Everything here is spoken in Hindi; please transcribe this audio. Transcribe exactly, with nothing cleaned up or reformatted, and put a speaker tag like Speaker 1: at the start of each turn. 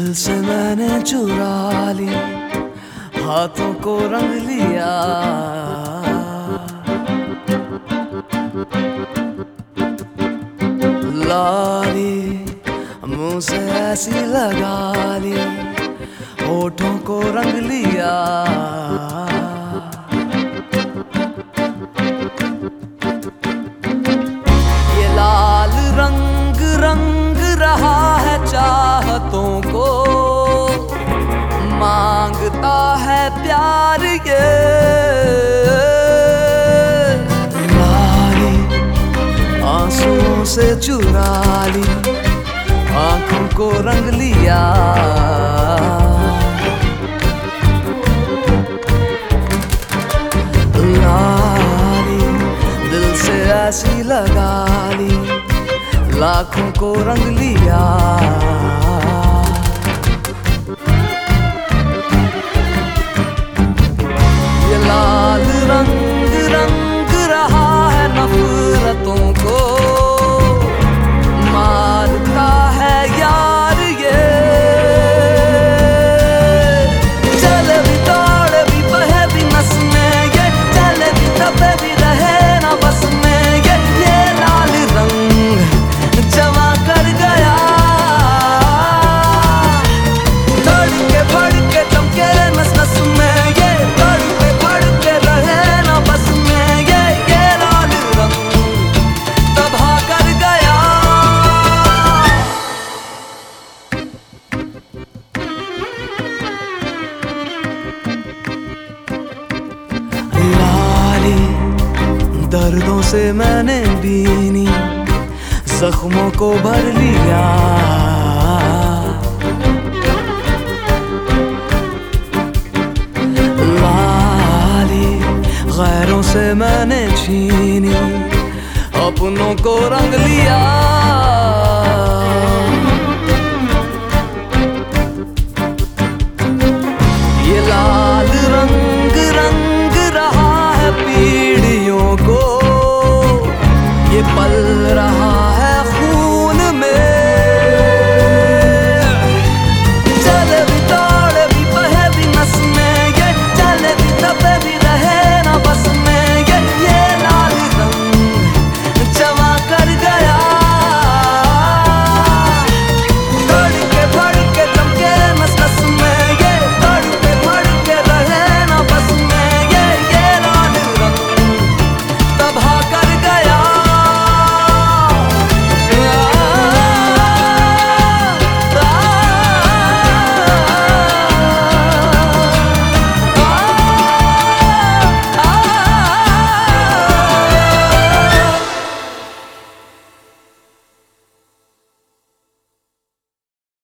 Speaker 1: दिल से मैंने चुरा ली, हाथों को रंग लिया। लाली मुंह से ऐसी लगा ली, होठों को रंग लिया। ये लाल रंग रंग रहा है चाहतों को, मांगता है प्यार ये। लाली आंसुओं से चुरा ली, आंखों को रंग लिया। लाली दिल से ऐसी लगा ली, लाखों को रंग लिया। ये लाल रंग रंग रहा है नफरतों को, मारता है यार ये। चले भी दौड़े भी बहे भी नस में ये, चले भी दबे भी रहे ना बस में ये। ये लाल रंग जमा कर गया, धड़के भड़के चमके नस नस में ये, धड़के भड़के रहे ना बस में ये। ये लाल रंग तबाह कर गया। लाली दर्दों से मैंने बीनी, जख्मों को भर लिया। लाली गैरों से मैंने छीनी, अपनों को रंग लिया।